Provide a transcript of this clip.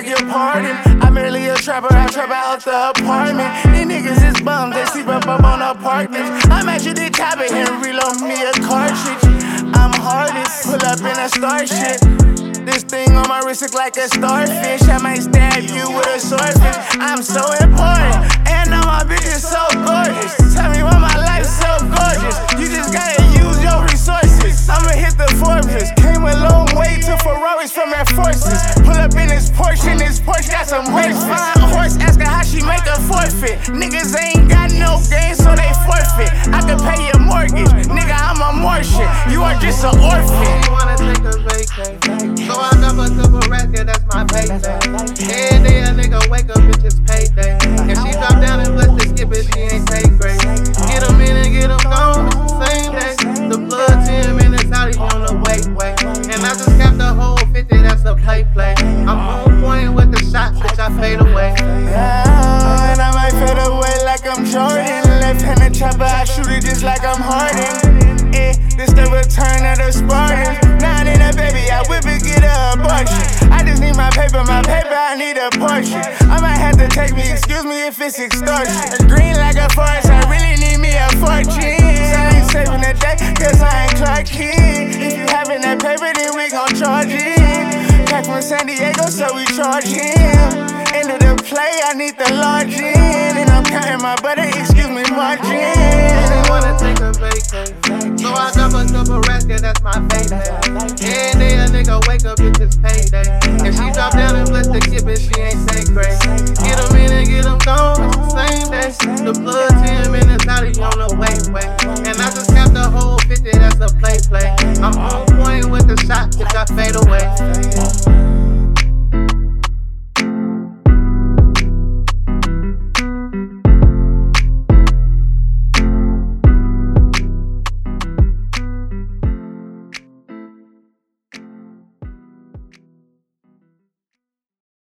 your pardon. I'm merely a trapper, I trap out the apartment. These niggas is bums, they sleep up on apartments. I'm at you the top of him, reload me a cartridge. I'm hardest, pull up in a starship. This thing on my wrist look like a starfish. I might stab you with a swordfish. I'm so important, and now my bitch is so gorgeous. Tell me why my life's so gorgeous. You just gotta use your resources. I'ma hit the Forbes. Came a long way to Ferraris from Air Forces. Pull up in this Porsche, and this Porsche got some horses. Fine horse, ask her how she make a forfeit. Niggas ain't got no game, so they forfeit. I can pay your mortgage, nigga, I'm a Martian. You are just an orphan. You wanna take a vacation, so I dump a couple racks, that's my payday. Every day a nigga wake up, it's just payday. If she drop down and bless the skip it, she ain't take grade. Get him in and get him gone, it's the same day. The blood 10 minutes out, he on the wait. And I just kept the whole 50, that's a play. I'm on point with the shot, bitch, I fade away. Yeah, and I might fade away like I'm Jordan. Left-handed chopper, I shoot it just like I'm Harden. This the return of the Spartans. Now in a baby, I whip it, get a abortion. I just need my paper, I need a portion. I might have to take me, excuse me if it's extortion. Green like a forest, I really need me a fortune. So I ain't saving the day, cause I ain't Clark Kent. If you having that paper, then we gon' charge it. Back from San Diego, so we charge him. End of the play, I need the large in. And I'm counting my butter, excuse me, margin. I wanna take a vacation, so I dump a couple racks, that's my payday. Every day a nigga wake up, it's just payday. If she drop down and bless the skip it, she ain't take grade. Get him in and get him gone.